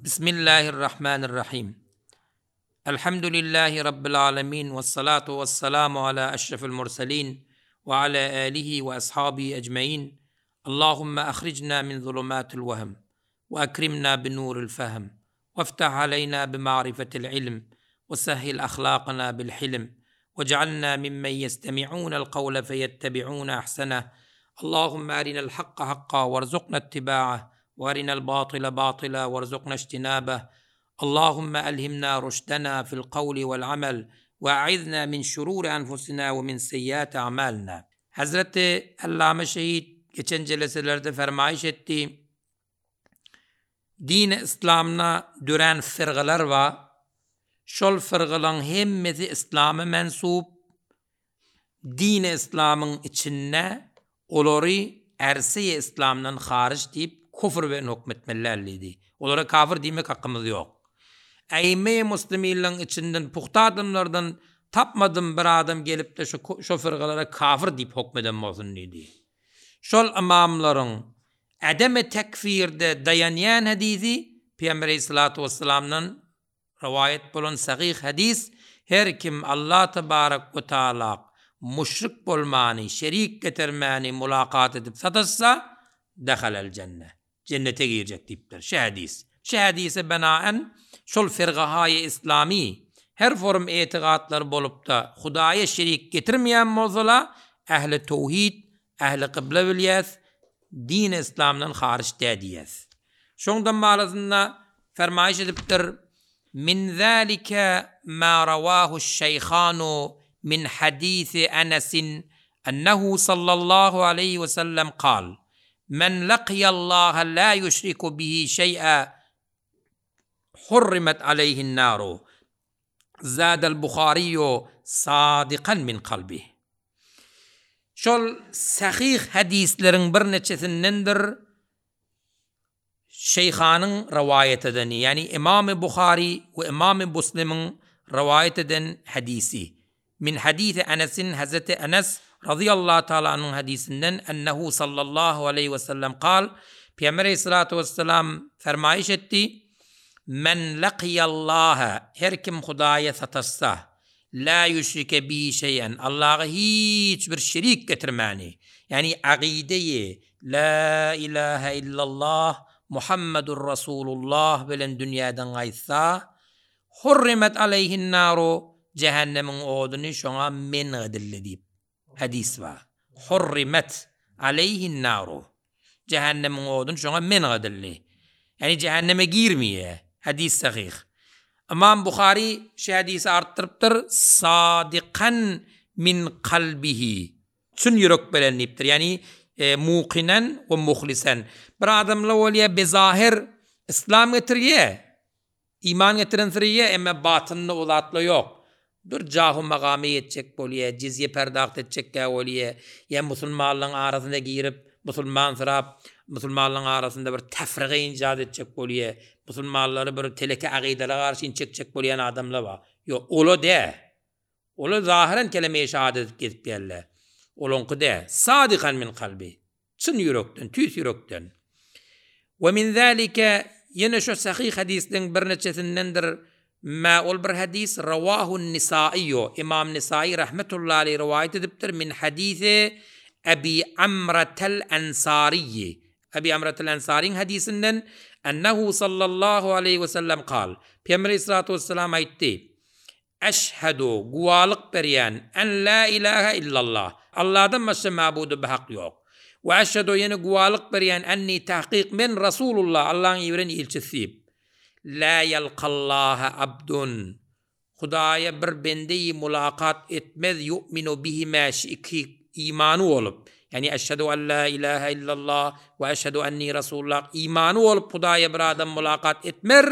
بسم الله الرحمن الرحيم. الحمد لله رب العالمين، والصلاة والسلام على أشرف المرسلين وعلى آله وأصحابه أجمعين. اللهم أخرجنا من ظلمات الوهم وأكرمنا بنور الفهم، وافتح علينا بمعرفة العلم، وسهل أخلاقنا بالحلم، واجعلنا ممن يستمعون القول فيتبعون أحسنه. اللهم أرنا الحق حقا وارزقنا اتباعه، وارنا الباطل باطلا وارزقنا اجتنابه. اللهم ألهمنا رشدنا في القول والعمل، وأعذنا من شرور أنفسنا ومن سيئات أعمالنا. Hazreti Allame Şehit geçen celeselerde fermayış etti. Din-i İslam'na düren firgalar var. Şol firgalan hemmeti İslam'a mensup. Din-i İslam'ın içine olori erse-i İslam'dan hariç deyip kufr ve hükmetmelerliydi. Olara kafir demek hakkımız yok. Eyyme-i Müslüminlerin içinden puhta adamlardan tapmadım bir adam gelip de şu firgalara kafir deyip hükmeden olsun dedi. Şol imamların adem-i tekfirde dayanyan hadisi Peygamber Aleyhissalatu vesselam'dan rivayet bulan sahih hadis, her kim Allah tebarek ve teala müşrik bolmani, şerik getirmani mulakat edip satırsa dehalel cennet. Cennete girecek deyipler. Şu hadis. Şu hadise benaen şol firgahayı İslami her form itiqatlar bolup da Hudaya şerik getirmeyen mozula ehli tevhid, ehli kıble bilyez, din-i İslam'dan hariç dediyez. Şondan mağazında fermayış ediptir. Min zâlike mâ ravâhu şeykhânu min hadîthi Enes'in ennehu sallallahu aleyhi ve sellem kal. Men laqiyallaha la yushriku bihi şey'a hurrimet aleyhin naru. Zâdel Bukhariyo sadikan min kalbi. Şol sahih hadislerin bir neçesindendir şeyhanın rivayet edeni, yani İmam-ı Bukhari ve İmam-ı Müslim'in rivayet eden hadisi. Min hadisi Enes'in, Hazreti Enes radıyallahu teala anh'ın hadisinden ennehu sallallahu aleyhi ve sellem kal, Peygamber aleyhissalatu vesselam fermayış etti. Men laqiyallaha, her kim Hudaya satırsa, la yüşrike bihi şeyen, Allah'a hiçbir şerik getirmani, yani akideyi la ilahe illallah Muhammedur Resulullah bilen dünyadan aysa, hurrimet aleyhin naru, cehennemin odunu şona men edildi deyip hadis var. Hurrimet aleyhin naru, cehennemin odunu şona men edildi. Yani cehenneme girmeye. Hadis sahih. İmam Bukhari şu hadisi arttırıptır. Sadikan min kalbihi. Çün yürek beleniptir. Yani muqinen ve muhlisen. Bir adamla oliye bezahir İslam getiriyor. İman getiren sıraya ama batınlı olatlı yok. Bir cahu makame yetecek boliye, cizye perdakt edecek oliye. Ya Müslümanların arasında girip Müslüman sırap, Müslümanların arasında bir tefrige incat edecek boliye. Müslümanları bir teleke akidelere karşı çekecek boliyen adamlar var. Yok, olu de. Olu zahiren kelime-i şehadet edip yerler. Olunku de. Sadikan min kalbi. Çın yürekten, tüys yürekten. Ve min zâlike yine şu sahih hadisden bir neçesindendir. Ma ol bir hadis ravahun nisaiyo. İmam Nisai rahmetullahi aleyhi rivayet ediptir. Min hadisi Ebi Amratel Ensariyi. Ebi Amratel Ensari'nin hadisinden ennehu sallallahu aleyhi ve sellem kal. Peygamber aleyhissalatu vesselam aytti. Eşhedü guvalık beriyen en la ilahe illallah. Allah'dan başka mabudu behak yok. Ve eşhedü yine guvalık beriyen enni tahkik min Resulullah. Allah'ın evren ilçisiyim. La yalqallaha abdun. Hudaya bir bendeyi mulakat etmez yu'minu bihime şiki imanı olup. Yani eşhedü en la ilahe illallah ve eşhedü enni Resulullah imanı olup Hudaya bir adam mulakat etmer.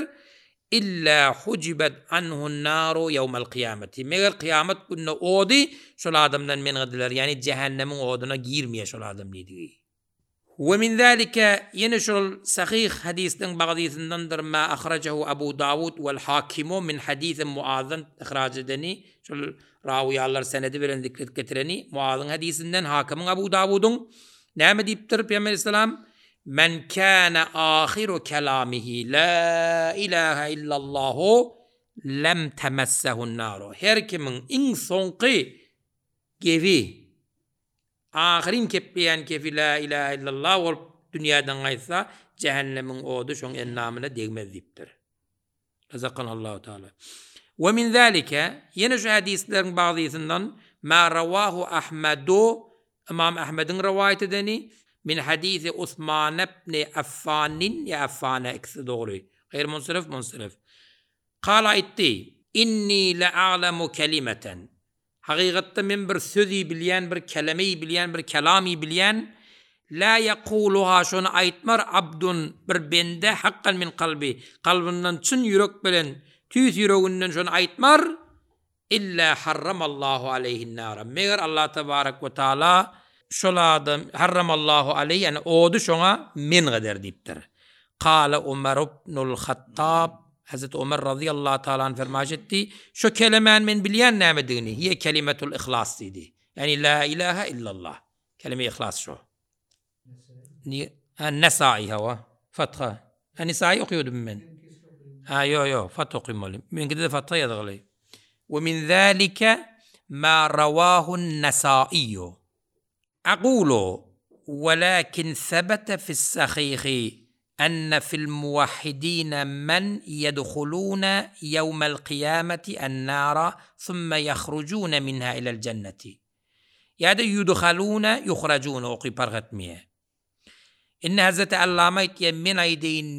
İlla hucibet anhun naru yevmel kıyameti. Meğer kıyamet gününe odi şol adamdan men edilir. Yani cehennemin oduna girmeye şol adam dediği. Ve min zâlike yine şol sahih hadisten bazısındandır ma ahracehu Abu Davud vel hakimu min hadisin Muaz'ın ihraç edeni. Şol raviyallar senedi veren zikret getireni Muaz'ın hadisinden hakimin Abu Davud'un ne deyiptir Peygamber Aleyhisselam? Men kâne âhiru kelâmihi la ilahe illallahu lem temessehun nâru. Her kimin in sonqi gevi ahirin kepleyen kefi la ilahe illallah olup dünyadan aysa cehennemin odu şoň ennamına degmez dipdir. Razakanallahu Teala. Ve min zalika yine şu hadislerin bazısından ma ravahu Ahmedu İmam Ahmed'in rivayet edeni min hadisi Osman ibn Affan'in ya Affan'a ikisi doğru. Gayr munsarif. Kala itti inni la a'lemu kelimeten. Hakikatte men bir sözü bilyen, bir kelimeyi bilyen, bir kelami bilyen la yaquluha şonu aytmar abdun bir bende hakkan min kalbi. Kalbinden çın yürek bilen, tüys yüreğinden şonu aytmar illa harramallahu aleyhin nara. Meğer Allah tebarek ve taala şoladım harramallahu aleyhi yani odu şona min kadar diptir. Kâle Ömer ibnul Hattab Hazreti Ömer radıyallahu ta'ala anh fermaş etti. Şu kelimen men bilyen nämediğini. Hiye kelimetul ihlas idi. Yani la ilahe illallah. Kelime ihlas şu. Nesai hava. Fatha. Nesai okuyordum ben. Yo. Fatha okuymalıyım. Ben gidip de Fatha yazgılıyım. Ve min zâlike ma ravâhun nesâiyyü. Aqulu velakin sebete fissahîhî أن في الموحدين من يدخلون يوم القيامة النار ثم يخرجون منها إلى الجنة يعني يدخلون يخرجون وقي برغتمية إن هذا تعلمت يمين أيدين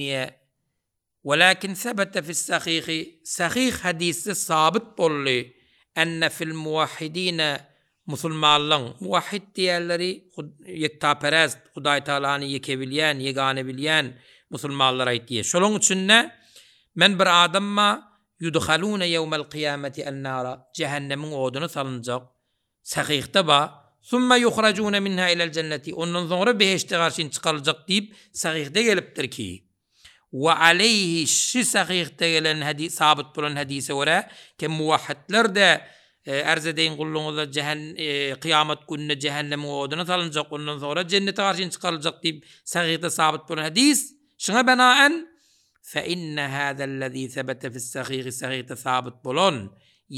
ولكن ثبت في الصحيح حديث الصابت طلي أن في الموحدين Musulmanlığın muvahhid diğerleri yektaperest Huday Taala'nı yekebilyen, yegane bilyen musulmanlara ait diye. Şolun için ne? Men bir adamma yudhalune yevmel kıyameti ennara cehennemin odunu salınacak. Sahihte ba. Summa yuhracune minha ilel cenneti. Ondan sonra beheşte karşın çıkarılacak deyip sahihte geliptir ki. Ve aleyhi şi sahihte gelen hadis, sabit bulan hadise göre ki muvahhidler de arz edeyin kulluğunuzda kıyamet gününe cehennemin oduna salınacak ondan sonra cennete karşın çıkarılacak deyip sahihte sabit bulan hadis. Şuna benaen fe inne hâzellezî sebete fis-sahihte sabit bulan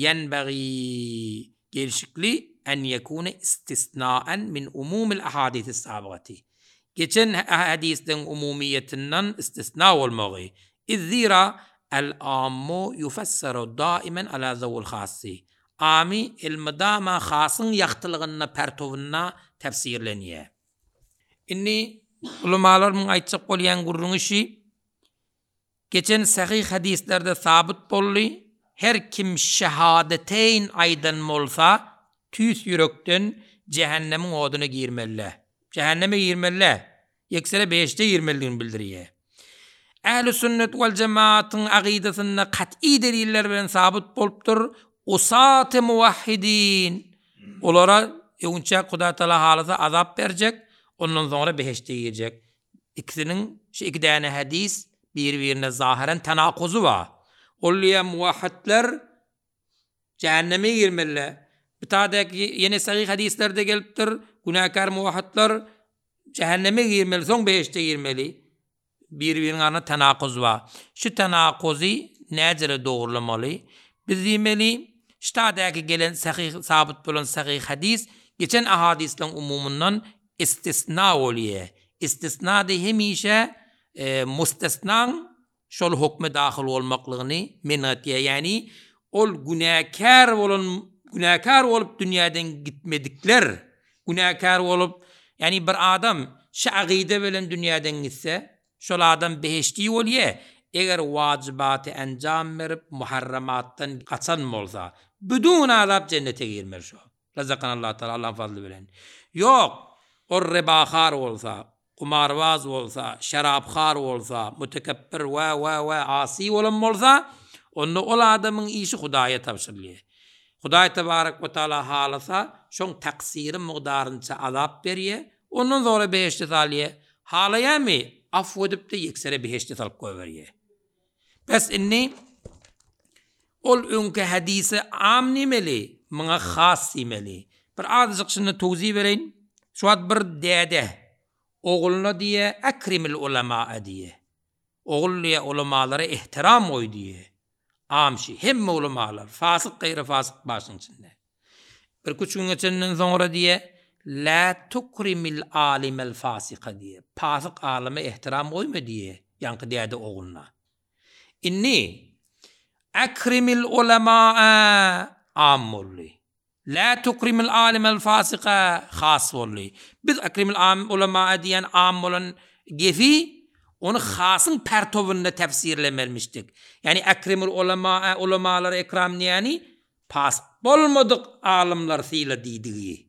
yenbagî gelişikli en yekûne istisnaen min umumil ahadîs-i sabigati. Geçen hadisten umumiyetinden istisna olmağı. İzzira el-ammu yufesseru daimen ala zavul khassi. Ami ilmidama khasın yaxtılığına pertovuna tefsirleniye. İnni ulamalar mın aytsak bolyan gurrun işi geçen sahih hadislerde sabit bolli her kim şehadeteyn aydan molsa tüys yürekten cehennemin oduna girmeli. Cehenneme girmeli. Yeksere 5'te girmeliğini bildiriye. Ehl-i sünnet vel cemaatın aqidasında kat'i deliller bilen sabit bolupdur. Usat-ı muvahhidin. Olara önce Huda Teala halasa azap verecek. Ondan sonra beheşte girecek. İkisinin şu iki tane hadis birbirine zahiren tenakuzu var. Olaya muvahhidler cehenneme girmeli. Bir tane yeni sahih hadislerde geliptir. Günahkar muvahhidler cehenneme girmeli. Son beheşte girmeli. Birbirine arasında tenakuz var. Şu tenakuzu necele doğrulamalı? Biz demeli ştadaki gelen sahih sabit bulan sahih hadis geçen ahadislerin umumundan istisna oluyor. İstisna da hemişe mustasnan şol hükme dahil olmaklığını menatiye yani ol günahkar olup dünyadan gitmedikler günahkar olup yani bir adam şu aqide bilen dünyadan gitse şol adam beheşti oluyor. Eğer vacibatı encam verip muharramattan kaçan olsa bütün azap cennete girmer şu. Razakanallahu Teala Allah'ın fazlı bilen. Yok o ribahar olsa, kumarbaz olsa, şarapkhar olsa, mütekebbir ve asi olan olsa onu o adamın işi Hudaya tavsirliyor. Huday tebarek ve Teala halasa şon taksirin miqdarınca azap veriyor. Ondan sonra beheşte saliye. Halaya mı? Affedip de yeksere beheşte salıp koyveriyor. Bes inni ol önke hadise am nimeli, mına khas nimeli. Bir azıcık şunu tevzi vereyim. Şu ad bir dede oğluna diye ekrimil ulema diye. Oğulluya ulemalara ihtiram koy diye. Amşi hemme ulemalar fasık gayrı fasık başın içinde. Bir küçük gün geçenden sonra diye la tukrimil alimel fasika diye. Fasık alime ihtiram koyma diye. Yankı deydi oğluna. İnni ekrimil ulema'a ammulli. La tukrimil alimel fasika khas olli. Biz ekrimil ulema'a diyen am olan gefi onu hasın pertovunda tefsirlemelmiştik. Yani ekrimil ulemalara ikram yani pas bolmadık alimler sıyla dediği.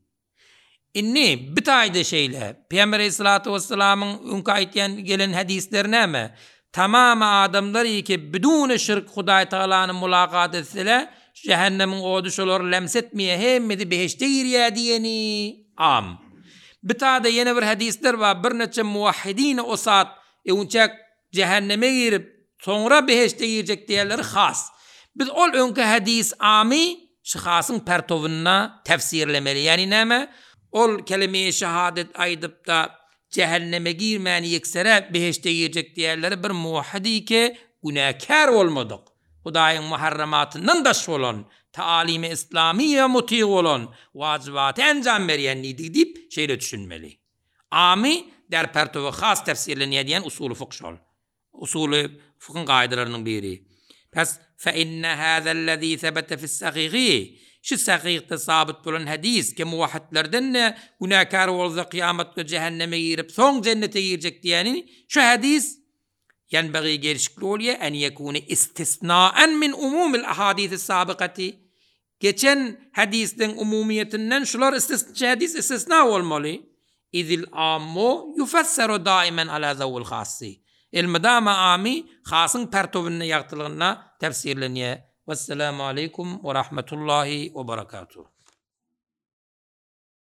İnni bir tayda şeyle Peygamber Aleyhissalatu vesselam'ın ünkaytiyen gelen hadislerine mi? Tamam adamlar ki bidun şirk Huday Teala'nın mulakat etsele cehennemin oduşuları lemsetmeye hemmedi beheşte giriyor diyeni am. Bir tane yeni bir hadisler var. Bir neçe muvahhidine o saat uçak cehenneme girip sonra beheşte girecek diyenleri khas. Biz ol önkü hadis ami şahsın pertovuna tefsirlemeli. Yani neme? Ol kelime-i şehadet aydıp da cehenneme girmeyeni yeksere beheşte girecek diyenleri bir muvahhidi ki günahkar olmadık. Hudayın muharramatından daş olan, taalimi İslamiye muti olan, vacibatı encam veriyenliydi deyip şeyle düşünmeli. Ami der pertovu khas tefsirleniye diyen usulü fıkh ol. Usulü fıkhın kaidelerinin biri. Pes fe inne hâzellezî sebete fis-sahîhî. Şu sahîhte sabit olan hadis ki muvahhidlerden ne günahkar olsa kıyamet ve cehenneme girip son cennete girecek diyeni şu hadis yenbeği gelişikli oluyor en yekûne istisnaen min umumil ahadîs-i sabıkati. Geçen hadisten umumiyetinden şular hadis istisna olmalı. İzil ammu yufesseru daimen ala zavul khassi. Elmedama ami khasın pertovunna yaqtılığına tefsirleniyor. Vesselamu aleykum ve rahmetullahi ve berekatuhu.